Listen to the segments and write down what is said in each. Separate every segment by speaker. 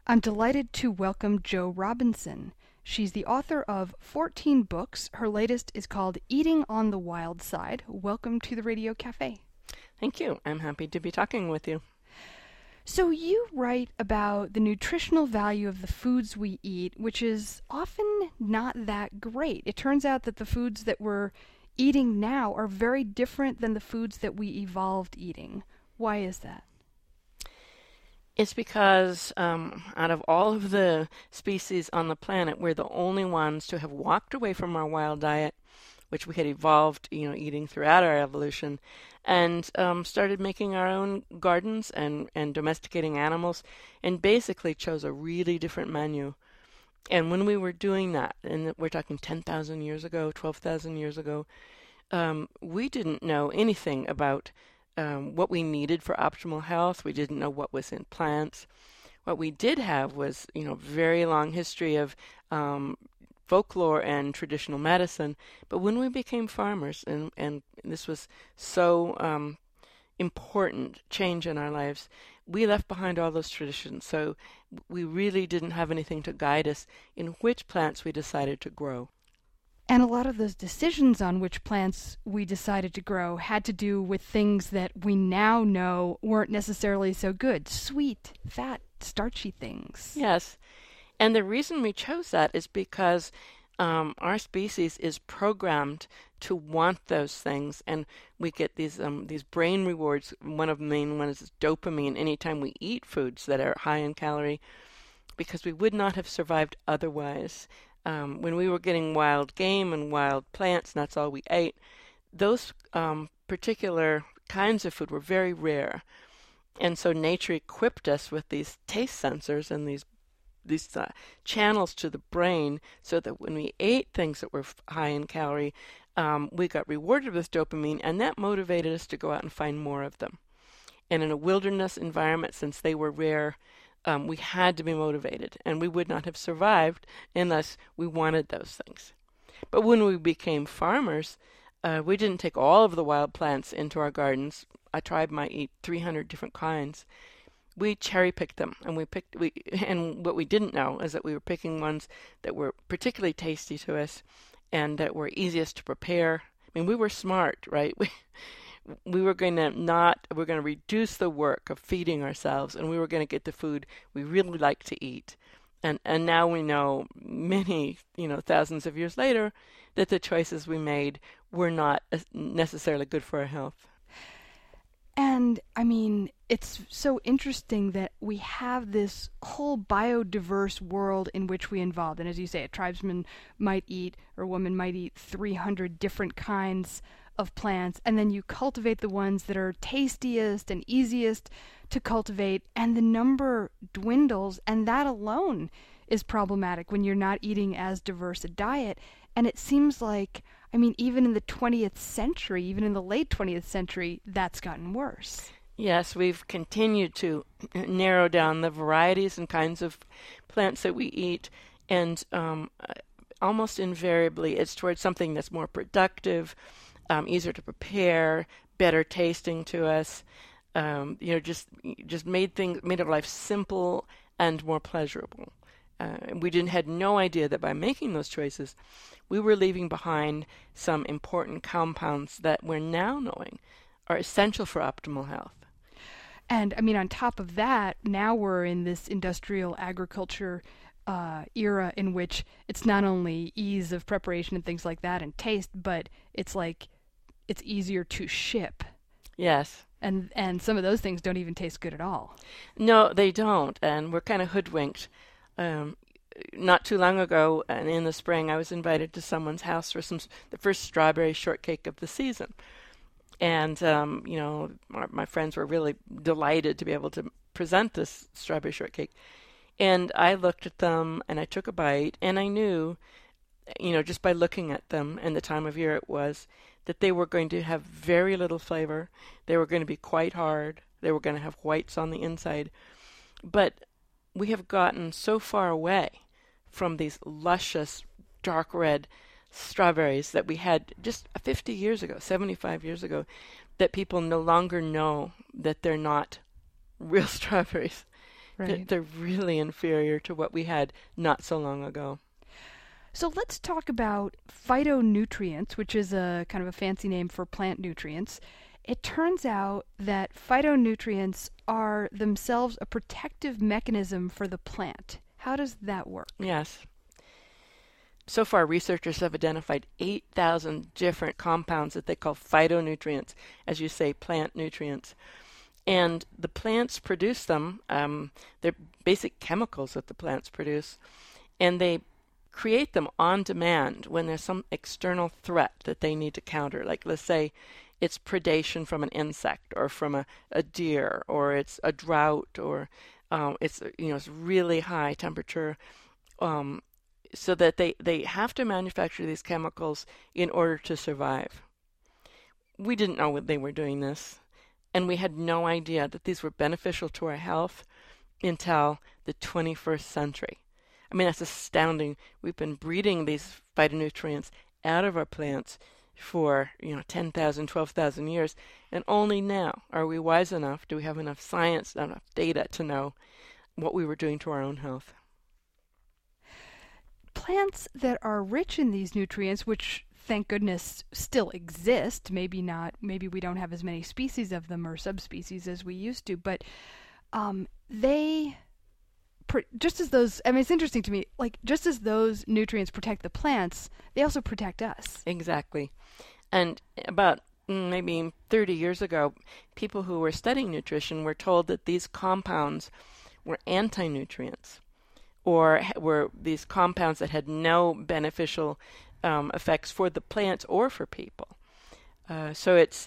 Speaker 1: I'm delighted to welcome Jo Robinson. She's the author of 14 books. Her latest is called Eating on the Wild Side. Welcome to the Radio Cafe.
Speaker 2: Thank you. I'm happy to be talking with you.
Speaker 1: So you write about the nutritional value of the foods we eat, which is often not that great. It turns out that the foods that we're eating now are very different than the foods that we evolved eating. Why is that?
Speaker 2: It's because out of all of the species on the planet, we're the only ones to have walked away from our wild diet, which we had evolved, eating throughout our evolution, and started making our own gardens and domesticating animals, and basically chose a really different menu. And when we were doing that, and we're talking 10,000 years ago, 12,000 years ago, we didn't know anything about what we needed for optimal health. We didn't know what was in plants. What we did have was, very long history of folklore and traditional medicine. But when we became farmers, and this was so important change in our lives, we left behind all those traditions. So we really didn't have anything to guide us in which plants we decided to grow.
Speaker 1: And a lot of those decisions on which plants we decided to grow had to do with things that we now know weren't necessarily so good. Sweet, fat, starchy things.
Speaker 2: Yes. And the reason we chose that is because our species is programmed to want those things, and we get these brain rewards. One of the main ones is dopamine anytime we eat foods that are high in calorie, because we would not have survived otherwise. When we were getting wild game and wild plants, and that's all we ate, those particular kinds of food were very rare. And so nature equipped us with these taste sensors and these channels to the brain, so that when we ate things that were high in calorie, we got rewarded with dopamine, and that motivated us to go out and find more of them. And in a wilderness environment, since they were rare, we had to be motivated, and we would not have survived unless we wanted those things. But when we became farmers, we didn't take all of the wild plants into our gardens. A tribe might eat 300 different kinds. We cherry-picked them, and what we didn't know is that we were picking ones that were particularly tasty to us and that were easiest to prepare. I mean, we were smart, right? We were going to reduce the work of feeding ourselves, and we were going to get the food we really like to eat. And now we know, many, thousands of years later, that the choices we made were not necessarily good for our health.
Speaker 1: And, I mean, it's so interesting that we have this whole biodiverse world in which we evolved. And as you say, a tribesman might eat, or a woman might eat 300 different kinds of plants, and then you cultivate the ones that are tastiest and easiest to cultivate, and the number dwindles, and that alone is problematic when you're not eating as diverse a diet. And it seems like, I mean, even in the 20th century, even in the late 20th century, that's gotten worse.
Speaker 2: Yes, we've continued to narrow down the varieties and kinds of plants that we eat, and almost invariably it's towards something that's more productive, easier to prepare, better tasting to us. Just made our life simple and more pleasurable. We had no idea that by making those choices, we were leaving behind some important compounds that we're now knowing are essential for optimal health.
Speaker 1: And I mean, on top of that, now we're in this industrial agriculture era in which it's not only ease of preparation and things like that and taste, but it's like it's easier to ship.
Speaker 2: Yes.
Speaker 1: And some of those things don't even taste good at all.
Speaker 2: No, they don't, and we're kind of hoodwinked. Not too long ago, and in the spring, I was invited to someone's house for the first strawberry shortcake of the season. And, my friends were really delighted to be able to present this strawberry shortcake. And I looked at them, and I took a bite, and I knew, just by looking at them and the time of year it was, that they were going to have very little flavor. They were going to be quite hard. They were going to have whites on the inside. But we have gotten so far away from these luscious, dark red strawberries that we had just 50 years ago, 75 years ago, that people no longer know that they're not real strawberries.
Speaker 1: Right.
Speaker 2: They're really inferior to what we had not so long ago.
Speaker 1: So let's talk about phytonutrients, which is a kind of a fancy name for plant nutrients. It turns out that phytonutrients are themselves a protective mechanism for the plant. How does that work?
Speaker 2: Yes. So far, researchers have identified 8,000 different compounds that they call phytonutrients, as you say, plant nutrients. And the plants produce them. They're basic chemicals that the plants produce. And they create them on demand when there's some external threat that they need to counter. Like, let's say it's predation from an insect or from a deer, or it's a drought, or it's really high temperature. So that they have to manufacture these chemicals in order to survive. We didn't know what they were doing this, and we had no idea that these were beneficial to our health until the 21st century. I mean, that's astounding. We've been breeding these phytonutrients out of our plants for 10,000, 12,000 years, and only now are we wise enough, do we have enough science, enough data to know what we were doing to our own health.
Speaker 1: Plants that are rich in these nutrients, which thank goodness still exist, maybe we don't have as many species of them or subspecies as we used to, but just as those, I mean, it's interesting to me, like, just as those nutrients protect the plants, they also protect us.
Speaker 2: Exactly. And about maybe 30 years ago, people who were studying nutrition were told that these compounds were anti-nutrients, or were these compounds that had no beneficial effects for the plants or for people. So it's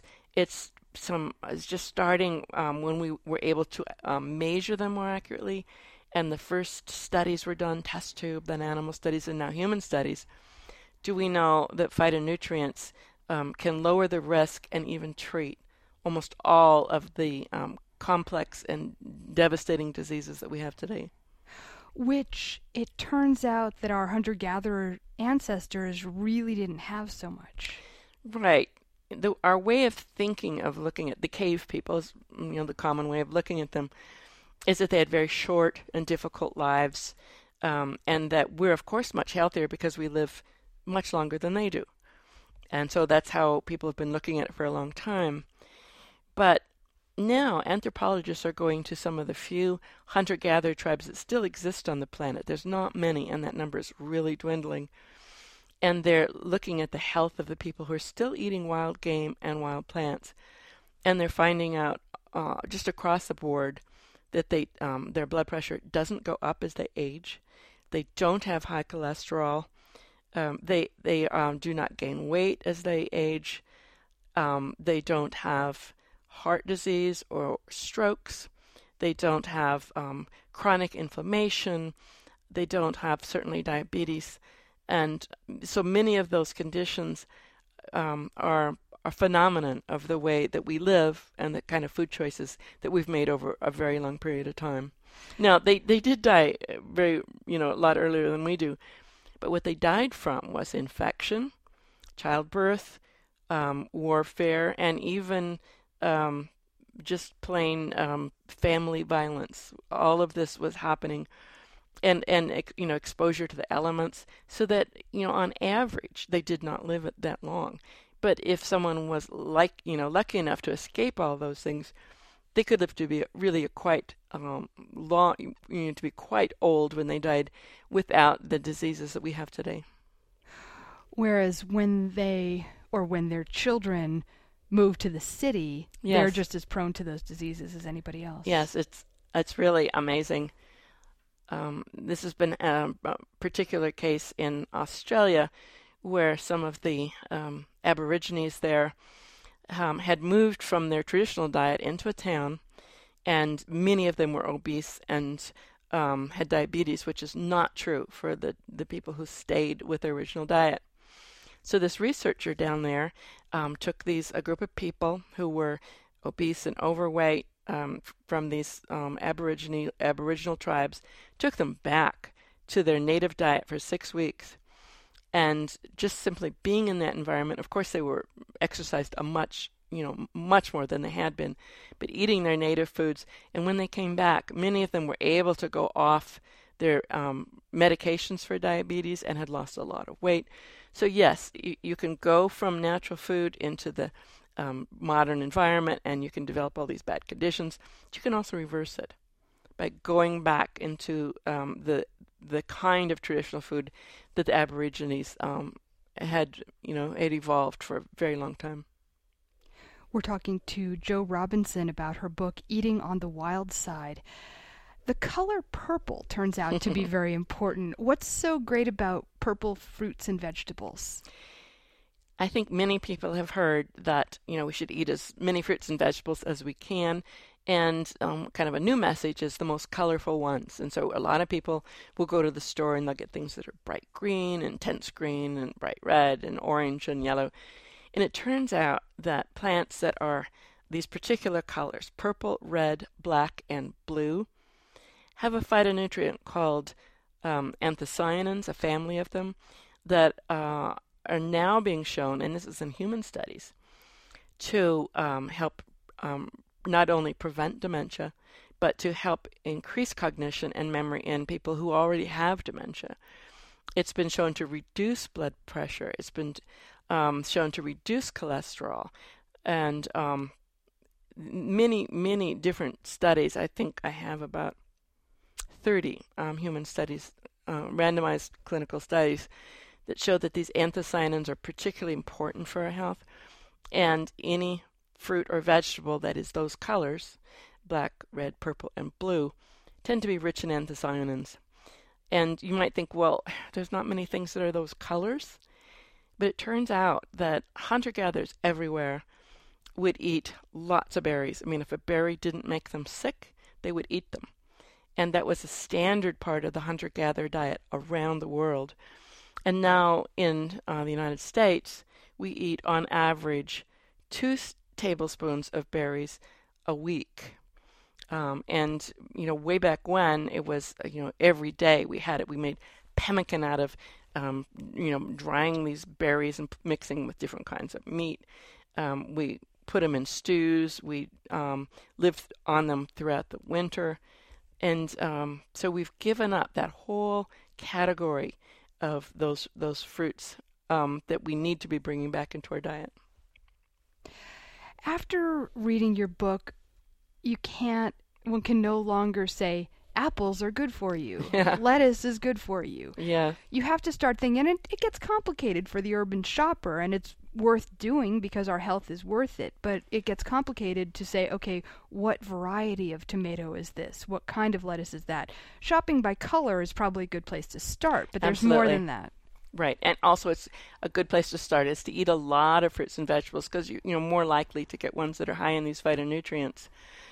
Speaker 2: just starting when we were able to measure them more accurately, and the first studies were done, test tube, then animal studies, and now human studies. Do we know that phytonutrients can lower the risk and even treat almost all of the complex and devastating diseases that we have today?
Speaker 1: Which it turns out that our hunter-gatherer ancestors really didn't have so much.
Speaker 2: Right. Our way of thinking of looking at the cave people, is, the common way of looking at them, is that they had very short and difficult lives, and that we're, of course, much healthier because we live much longer than they do. And so that's how people have been looking at it for a long time. But now anthropologists are going to some of the few hunter-gatherer tribes that still exist on the planet. There's not many, and that number is really dwindling. And they're looking at the health of the people who are still eating wild game and wild plants. And they're finding out just across the board that their blood pressure doesn't go up as they age. They don't have high cholesterol. They do not gain weight as they age. They don't have heart disease or strokes. They don't have chronic inflammation. They don't have certainly diabetes. And so many of those conditions are a phenomenon of the way that we live and the kind of food choices that we've made over a very long period of time. Now, they did die a lot earlier than we do, but what they died from was infection, childbirth, warfare, and even just plain family violence. All of this was happening, and exposure to the elements, so that on average they did not live it that long. But if someone was lucky enough to escape all those things, they could live to be really quite long, to be quite old when they died, without the diseases that we have today.
Speaker 1: Whereas when their children move to the city,
Speaker 2: yes,
Speaker 1: they're just as prone to those diseases as anybody else.
Speaker 2: Yes, it's really amazing. This has been a particular case in Australia, where some of the Aborigines there had moved from their traditional diet into a town, and many of them were obese and had diabetes, which is not true for the people who stayed with their original diet. So this researcher down there took a group of people who were obese and overweight from these Aboriginal tribes, took them back to their native diet for 6 weeks. And just simply being in that environment, of course they were exercised a much much more than they had been, but eating their native foods. And when they came back, many of them were able to go off their medications for diabetes and had lost a lot of weight. So yes, you can go from natural food into the modern environment, and you can develop all these bad conditions. But you can also reverse it by going back into the kind of traditional food that the Aborigines had evolved for a very long time.
Speaker 1: We're talking to Jo Robinson about her book, Eating on the Wild Side. The color purple turns out to be very important. What's so great about purple fruits and vegetables?
Speaker 2: I think many people have heard that, we should eat as many fruits and vegetables as we can. And kind of a new message is the most colorful ones. And so a lot of people will go to the store and they'll get things that are bright green, intense green, and bright red, and orange, and yellow. And it turns out that plants that are these particular colors, purple, red, black, and blue, have a phytonutrient called anthocyanins, a family of them, that are now being shown, and this is in human studies, to help not only prevent dementia, but to help increase cognition and memory in people who already have dementia. It's been shown to reduce blood pressure. It's been shown to reduce cholesterol, and many different studies. I think I have about 30 human studies, randomized clinical studies, that show that these anthocyanins are particularly important for our health. And any fruit or vegetable that is those colors, black, red, purple, and blue, tend to be rich in anthocyanins. And you might think, well, there's not many things that are those colors. But it turns out that hunter-gatherers everywhere would eat lots of berries. I mean, if a berry didn't make them sick, they would eat them. And that was a standard part of the hunter-gatherer diet around the world. And now in the United States, we eat on average 2 tablespoons of berries a week. And way back when, it was, every day we had it. We made pemmican out of, drying these berries and mixing with different kinds of meat. We put them in stews. We lived on them throughout the winter. And so we've given up that whole category of those fruits that we need to be bringing back into our diet.
Speaker 1: After reading your book, one can no longer say, apples are good for you.
Speaker 2: Yeah.
Speaker 1: Lettuce is good for you.
Speaker 2: Yeah.
Speaker 1: You have to start thinking, and it gets complicated for the urban shopper, and it's worth doing because our health is worth it, but it gets complicated to say, okay, what variety of tomato is this? What kind of lettuce is that? Shopping by color is probably a good place to start, but there's
Speaker 2: Absolutely.
Speaker 1: more than that.
Speaker 2: Right, and also it's a good place to start is to eat a lot of fruits and vegetables because you're more likely to get ones that are high in these phytonutrients.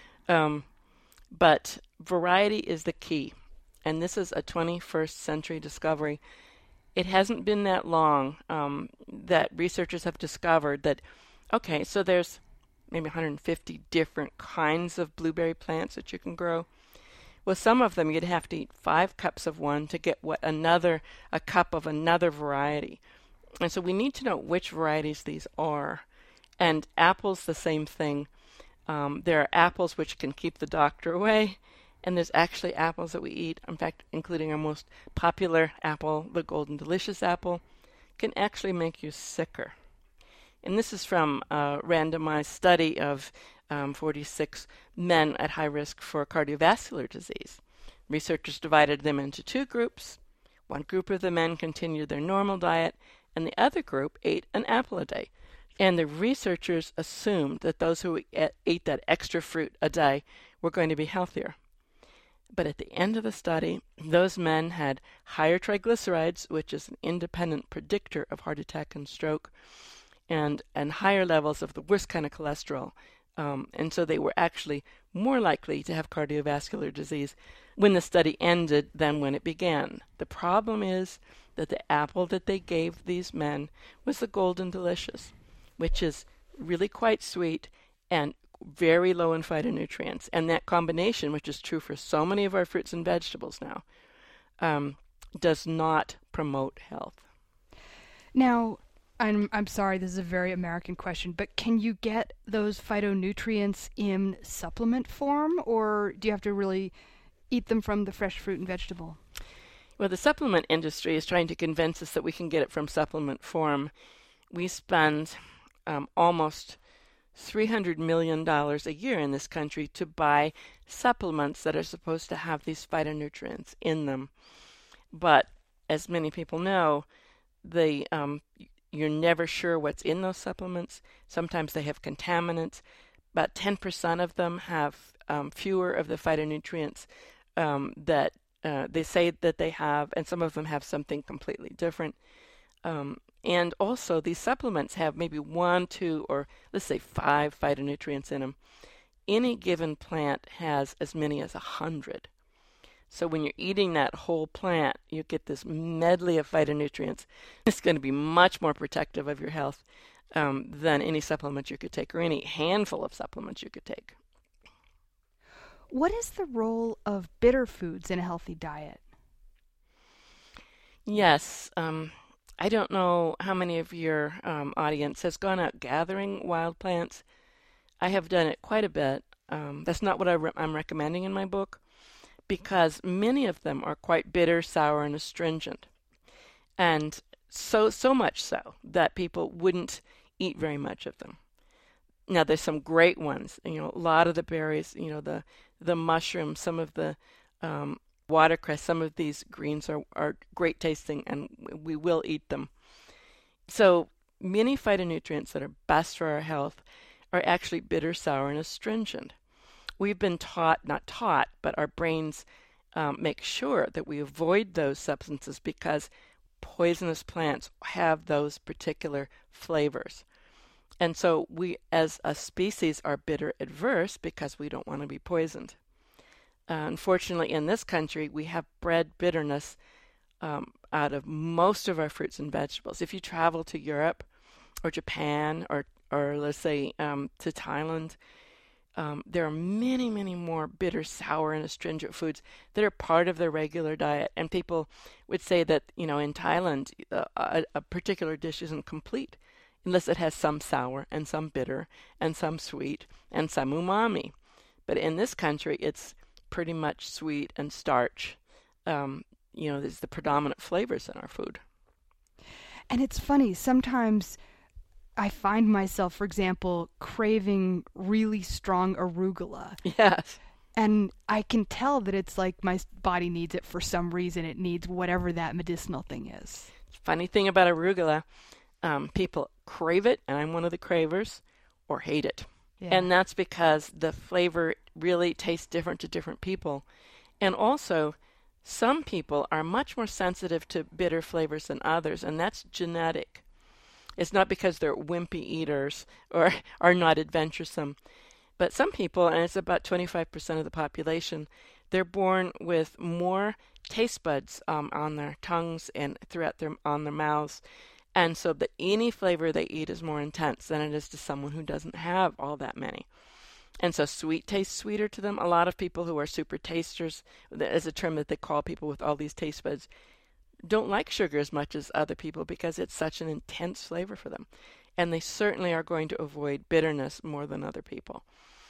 Speaker 2: But variety is the key, and this is a 21st century discovery. It hasn't been that long that researchers have discovered that, okay, so there's maybe 150 different kinds of blueberry plants that you can grow. Well, some of them you'd have to eat 5 cups of one to get a cup of another variety. And so we need to know which varieties these are. And apples, the same thing. There are apples which can keep the doctor away, and there's actually apples that we eat, in fact, including our most popular apple, the Golden Delicious apple, can actually make you sicker. And this is from a randomized study of 46 men at high risk for cardiovascular disease. Researchers divided them into 2 groups. One group of the men continued their normal diet, and the other group ate an apple a day. And the researchers assumed that those who ate that extra fruit a day were going to be healthier. But at the end of the study, those men had higher triglycerides, which is an independent predictor of heart attack and stroke, and higher levels of the worst kind of cholesterol. And so they were actually more likely to have cardiovascular disease when the study ended than when it began. The problem is that the apple that they gave these men was the Golden Delicious, which is really quite sweet and very low in phytonutrients. And that combination, which is true for so many of our fruits and vegetables now, does not promote health.
Speaker 1: Now, I'm sorry, this is a very American question, but can you get those phytonutrients in supplement form, or do you have to really eat them from the fresh fruit and vegetable?
Speaker 2: Well, the supplement industry is trying to convince us that we can get it from supplement form. We spend almost $300 million a year in this country to buy supplements that are supposed to have these phytonutrients in them. But as many people know, the you're never sure what's in those supplements. Sometimes they have contaminants. About 10% of them have fewer of the phytonutrients that they say that they have, and some of them have something completely different. And also, these supplements have maybe 1, 2, or let's say 5 phytonutrients in them. Any given plant has as many as 100. So when you're eating that whole plant, you get this medley of phytonutrients. It's going to be much more protective of your health than any supplement you could take, or any handful of supplements you could take.
Speaker 1: What is the role of bitter foods in a healthy diet?
Speaker 2: Yes, I don't know how many of your audience has gone out gathering wild plants. I have done it quite a bit. That's not what I'm recommending in my book, because many of them are quite bitter, sour, and astringent. And so much so that people wouldn't eat very much of them. Now, there's some great ones. A lot of the berries, the mushrooms, some of the watercress, some of these greens are great tasting, and we will eat them. So many phytonutrients that are best for our health are actually bitter, sour, and astringent. We've been not taught, but our brains make sure that we avoid those substances because poisonous plants have those particular flavors. And so we, as a species, are bitter adverse because we don't want to be poisoned. Unfortunately, in this country, we have bred bitterness out of most of our fruits and vegetables. If you travel to Europe or Japan or let's say to Thailand, there are many, many more bitter, sour, and astringent foods that are part of their regular diet. And people would say that, in Thailand, a particular dish isn't complete unless it has some sour and some bitter and some sweet and some umami. But in this country, it's pretty much sweet and starch. There's the predominant flavors in our food.
Speaker 1: And it's funny, sometimes I find myself, for example, craving really strong arugula.
Speaker 2: Yes.
Speaker 1: And I can tell that it's like my body needs it for some reason. It needs whatever that medicinal thing is.
Speaker 2: Funny thing about arugula, people crave it, and I'm one of the cravers, or hate it. Yeah. And that's because the flavor really tastes different to different people. And also, some people are much more sensitive to bitter flavors than others, and that's genetic. It's not because they're wimpy eaters or are not adventuresome. But some people, and it's about 25% of the population, they're born with more taste buds on their tongues and on their mouths. And so that any flavor they eat is more intense than it is to someone who doesn't have all that many. And so sweet tastes sweeter to them. A lot of people who are super tasters, as a term that they call people with all these taste buds, don't like sugar as much as other people because it's such an intense flavor for them. And they certainly are going to avoid bitterness more than other people.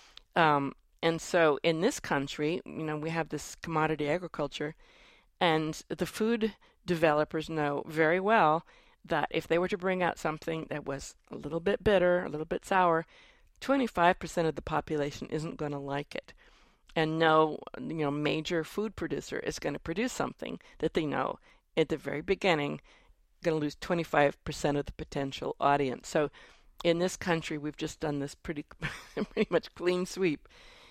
Speaker 2: And so in this country, we have this commodity agriculture, and the food developers know very well that if they were to bring out something that was a little bit bitter, a little bit sour, 25% of the population isn't going to like it. And no, major food producer is going to produce something that they know at the very beginning going to lose 25% of the potential audience. So in this country, we've just done this pretty much clean sweep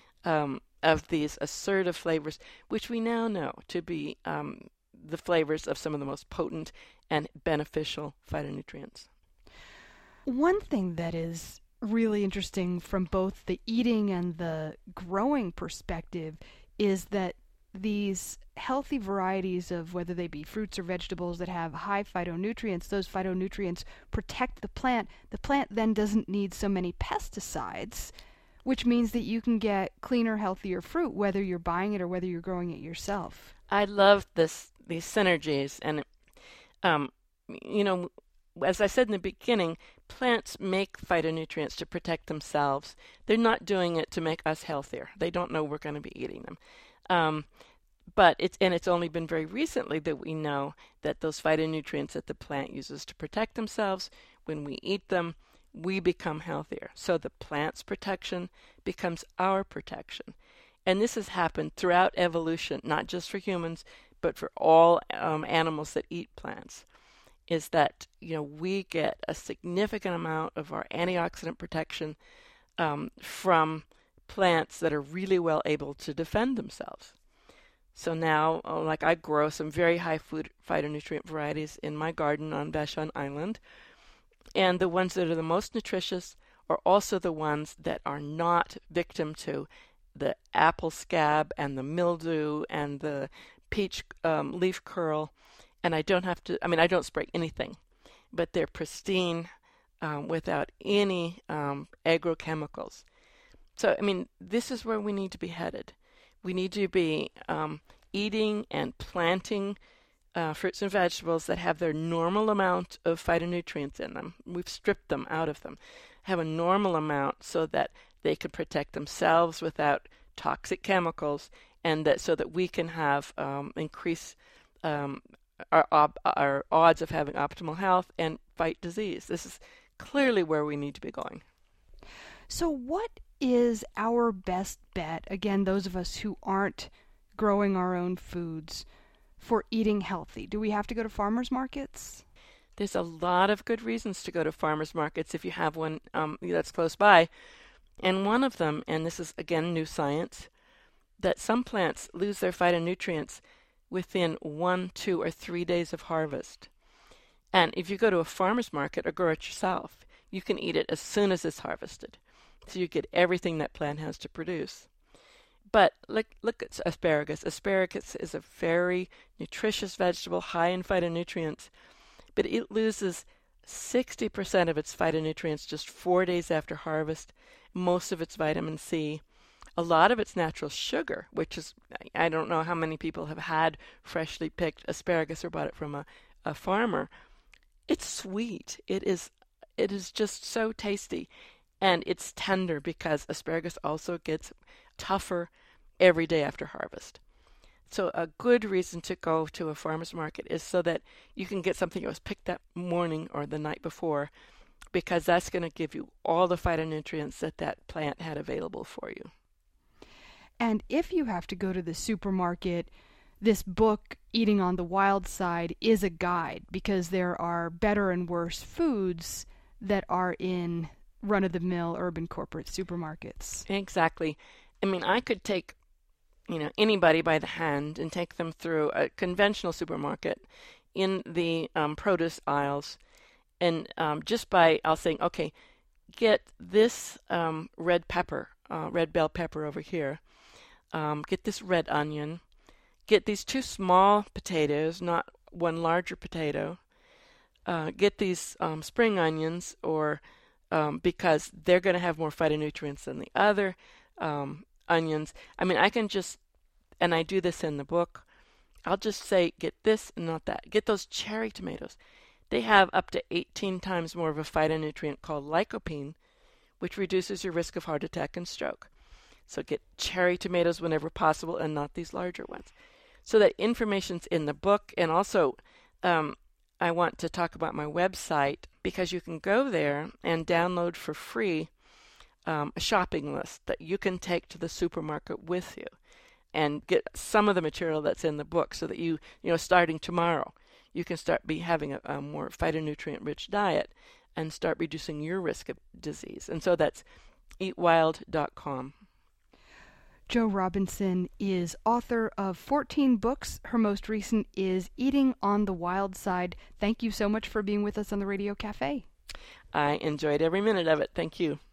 Speaker 2: of these assertive flavors, which we now know to be the flavors of some of the most potent and beneficial phytonutrients.
Speaker 1: One thing that is really interesting from both the eating and the growing perspective is that these healthy varieties of whether they be fruits or vegetables that have high phytonutrients, those phytonutrients protect the plant. The plant then doesn't need so many pesticides, which means that you can get cleaner, healthier fruit, whether you're buying it or whether you're growing it yourself.
Speaker 2: I love these synergies, and as I said in the beginning, plants make phytonutrients to protect themselves. They're not doing it to make us healthier. They don't know we're going to be eating them. But it's only been very recently that we know that those phytonutrients that the plant uses to protect themselves, when we eat them, we become healthier. So the plant's protection becomes our protection. And this has happened throughout evolution, not just for humans, but for all animals that eat plants, is that we get a significant amount of our antioxidant protection from plants that are really well able to defend themselves. So now, like I grow some very high phytonutrient varieties in my garden on Vashon Island, and the ones that are the most nutritious are also the ones that are not victim to the apple scab and the mildew and the peach leaf curl. And I don't spray anything, but they're pristine without any agrochemicals. So, this is where we need to be headed. We need to be eating and planting fruits and vegetables that have their normal amount of phytonutrients in them. We've stripped them out of them. Have a normal amount so that they can protect themselves without toxic chemicals, and so that we can have increase our odds of having optimal health and fight disease. This is clearly where we need to be going.
Speaker 1: So what is our best bet, again, those of us who aren't growing our own foods, for eating healthy? Do we have to go to farmers markets?
Speaker 2: There's a lot of good reasons to go to farmers markets if you have one that's close by. And one of them, and this is again new science, that some plants lose their phytonutrients within 1, 2, or 3 days of harvest. And if you go to a farmer's market or grow it yourself, you can eat it as soon as it's harvested. So you get everything that plant has to produce. But look at asparagus. Asparagus is a very nutritious vegetable, high in phytonutrients, but it loses 60% of its phytonutrients just 4 days after harvest, most of its vitamin C, a lot of its natural sugar, which is, I don't know how many people have had freshly picked asparagus or bought it from a farmer. It's sweet. It is just so tasty. And it's tender because asparagus also gets tougher every day after harvest. So a good reason to go to a farmer's market is so that you can get something that was picked that morning or the night before, because that's going to give you all the phytonutrients that plant had available for you.
Speaker 1: And if you have to go to the supermarket, this book, Eating on the Wild Side, is a guide, because there are better and worse foods that are in run-of-the-mill urban corporate supermarkets.
Speaker 2: Exactly. I could take anybody by the hand and take them through a conventional supermarket in the produce aisles, and just by saying, okay, get this red pepper, red bell pepper over here, get this red onion, get these 2 small potatoes, not one larger potato, get these spring onions, or because they're going to have more phytonutrients than the other onions. I can just, and I do this in the book, I'll just say, get this and not that. Get those cherry tomatoes. They have up to 18 times more of a phytonutrient called lycopene, which reduces your risk of heart attack and stroke. So get cherry tomatoes whenever possible and not these larger ones. So that information's in the book. And also, I want to talk about my website, because you can go there and download for free a shopping list that you can take to the supermarket with you and get some of the material that's in the book, so that you starting tomorrow, you can start having a more phytonutrient-rich diet and start reducing your risk of disease. And so that's eatwild.com.
Speaker 1: Jo Robinson is author of 14 books. Her most recent is Eating on the Wild Side. Thank you so much for being with us on the Radio Cafe.
Speaker 2: I enjoyed every minute of it. Thank you.